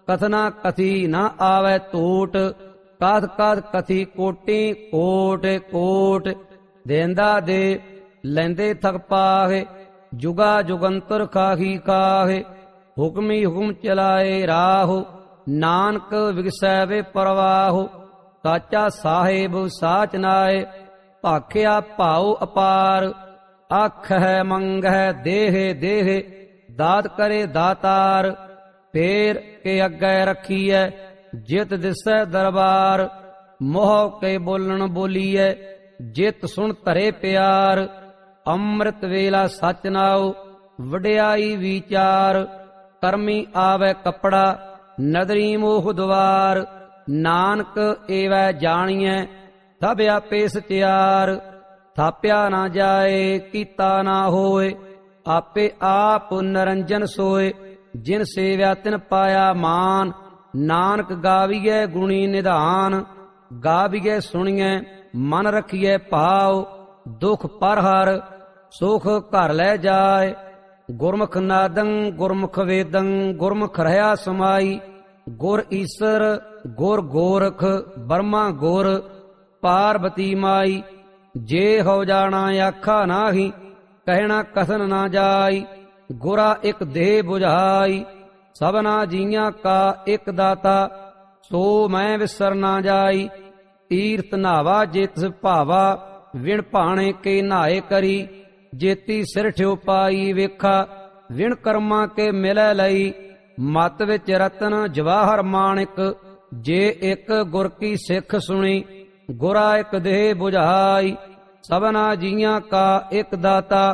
ਕਥਨਾ ਕਥੀ ਨਾ ਆਵੈ ਟੋਟ। ਕਥ ਕਥ ਕਥੀ ਕੋਟੀ ਕੋਟ ਕੋਟ। ਦੇਂਦਾ ਦੇ ਲੈਂਦੇ ਥਕ ਪਾਹੇ, ਜੁਗਾ ਜੁਗੰਤਰ ਖਾਹੀ ਕਾਹੇ। ਹੁਕਮੀ ਹੁਕਮ ਚਲਾਏ ਰਾਹੋ, ਨਾਨਕ ਵਿਗਸੈ ਵੇ ਪਰਵਾਹੋ। ਸਾਚਾ ਸਾਹਿਬ ਸਾਚ ਨਾਏ, ਭਾਖਿਆ ਭਾਉ ਅਪਾਰ। ਆਖੈ ਮੰਗੈ ਦੇਹ ਦੇਹ, ਦਾਤ ਕਰੇ ਦਾਤਾਰ। ਫੇਰ ਕੇ ਅੱਗੇ ਰੱਖੀਐ, ਜਿਤ ਦਿਸੈ ਦਰਬਾਰ। ਮੋਹ ਕੇ ਬੋਲਣ ਬੋਲੀਐ, ਜਿਤ ਸੁਣ ਧਰੇ ਪਿਆਰ। ਅੰਮ੍ਰਿਤ ਵੇਲਾ ਸਚ ਨਾਉ, ਵਡਿਆਈ ਵਿਚਾਰ। ਕਰਮੀ ਆਵੈ ਕੱਪੜਾ, ਨਦਰੀ ਮੋਹ ਦੁਆਰ। ਨਾਨਕ ਏਵੈ ਜਾਣੀਐ, ਸਭ ਆਪੇ ਸਚਿਆਰ। ਥਾਪਿਆ ਨਾ ਜਾਏ, ਕੀਤਾ ਨਾ ਹੋਏ, ਆਪੇ ਆਪ ਨਰੰਜਨ ਸੋਏ। ਜਿਨ ਸੇਵਿਆ ਤਿਨ ਪਾਇਆ ਮਾਨ, ਨਾਨਕ ਗਾਵੀਐ ਗੁਣੀ ਨਿਧਾਨ। ਗਾਵੀਐ ਸੁਣੀਐ, ਮਨ ਰਖੀਐ ਭਾਉ। ਦੁਖ ਪਰ ਹਰ, ਸੁਖ ਘਰ ਲੈ ਜਾਏ। ਗੁਰਮੁਖ ਨਾਦੰ ਗੁਰਮੁਖ ਵੇਦੰ, ਗੁਰਮੁਖ ਰਹਾ ਸਮਾਈ। ਗੁਰ ਈਸਰ ਗੁਰ ਗੋਰਖ, ਬਰਮਾ ਗੁਰ ਪਾਰਬਤੀ ਮਾਈ। ਜੇ ਹੋ ਜਾਣਾ ਆਖਾ ਨਾਹੀ, ਕਹਿਣਾ ਕਥਨ ਨਾ ਜਾਈ। ਗੁਰਾ ਇਕ ਦੇਹ ਬੁਝਾਈ, ਸਭਨਾ ਜੀਆਂ ਕਾ ਇਕ ਦਾਤਾ। ਸੋ ਮੈਂ ਵਿਸਰ ਨਾ ਜਾਈ, ਤੀਰਥ ਨਾਵਾ ਜਿਤ ਭਾਵਾ। ਵਿਣ ਭਾਣੇ ਕੇ ਨਹਾਏ ਕਰੀ, ਜੇਤੀ ਸਿਰ ਠਿਓ ਪਾਈ ਵੇਖਾ। ਵਿਣ ਕਰਮਾਂ ਕੇ ਮਿਲੈ ਲਈ, ਮਤ ਵਿੱਚ ਰਤਨ ਜਵਾਹਰ ਮਾਣਿਕ। ਜੇ ਇੱਕ ਗੁਰ ਕੀ ਸਿੱਖ ਸੁਣੀ, ਗੁਰਾ ਇਕ ਦੇਹ ਬੁਝਾਈ। ਸਭਨਾ ਜੀਆਂ ਕਾ ਇਕ ਦਾਤਾ,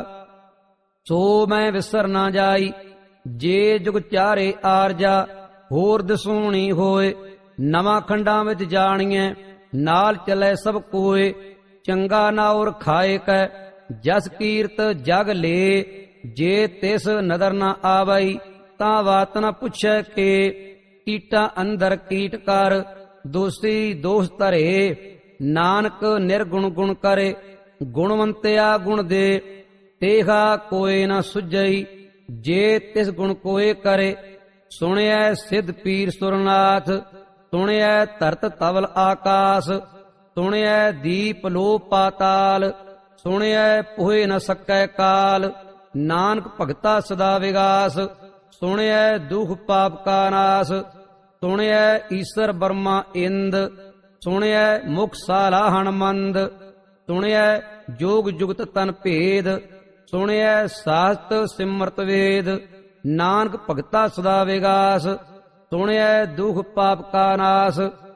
ਸੋ ਮੈਂ ਵਿਸਰ ਨਾ ਜਾਈ। ਜੇ ਜੁਗ ਚਾਰੇ ਆਰਜਾ, ਹੋਰ ਦਸੂਣੀ ਹੋਏ। ਨਵਾਂ ਖੰਡਾਂ ਵਿੱਚ ਜਾਣੀਐ, ਨਾਲ ਚੱਲੇ ਸਭ ਕੋਏ। ਚੰਗਾ ਨਾਉਰ ਖਾਏ ਕੈ, ਜਸ ਕੀਰਤ ਜਗ ਲੇ। ਜੇ ਤਿਸ ਨਦਰ ਨਾ ਆਵਈ, ਤਾਂ ਬਾਤ ਨਾ ਪੁੱਛੈ ਕੇ। ਕੀਟਾਂ ਅੰਦਰ ਕੀਟ ਕਰ, ਦੋਸੀ ਦੋਸ ਧਰੇ। ਨਾਨਕ ਨਿਰਗੁਣ ਗੁਣ ਕਰੇ, ਗੁਣਵੰਤਿਆ ਗੁਣ ਦੇ। ਤੇਹਾ ਕੋਏ ਨਾ ਸੁਝਈ, ਜੇ ਤਿਸ ਗੁਣ ਕੋਏ ਕਰੇ। ਸੁਣਿਐ ਸਿੱਧ ਪੀਰ ਸੁਰਨਾਥ, ਸੁਣਿਐ ਧਰਤ ਤਵਲ ਆਕਾਸ। ਸੁਣਿਐ ਦੀਪ ਲੋ ਪਾਤਾਲ, ਸੁਣਿਐ ਪੋਹਿ ਨ ਸਕੈ ਕਾਲ। ਨਾਨਕ ਭਗਤਾ ਸਦਾ ਵਿਗਾਸ, ਸੁਣਿਐ ਦੁਖ ਪਾਪ ਕਾ ਨਾਸ। ਸੁਣਿਐ ਈਸਰ ਬਰਮਾ ਇੰਦ, ਸੁਣਿਐ ਮੁਖ ਸਾਲਾਹਣ ਮੰਦ। ਸੁਣਿਐ ਜੋਗ ਜੁਗਤ ਤਨ ਭੇਦ, ਸੁਣਿਐ ਸਾਸਤ ਸਿਮਰਤ ਵੇਦ। ਨਾਨਕ ਭਗਤਾ ਸਦਾ ਵਿਗਾਸ, ਸੁਣਿਐ ਦੁਖ ਪਾਪ ਕਾ ਨਾਸ।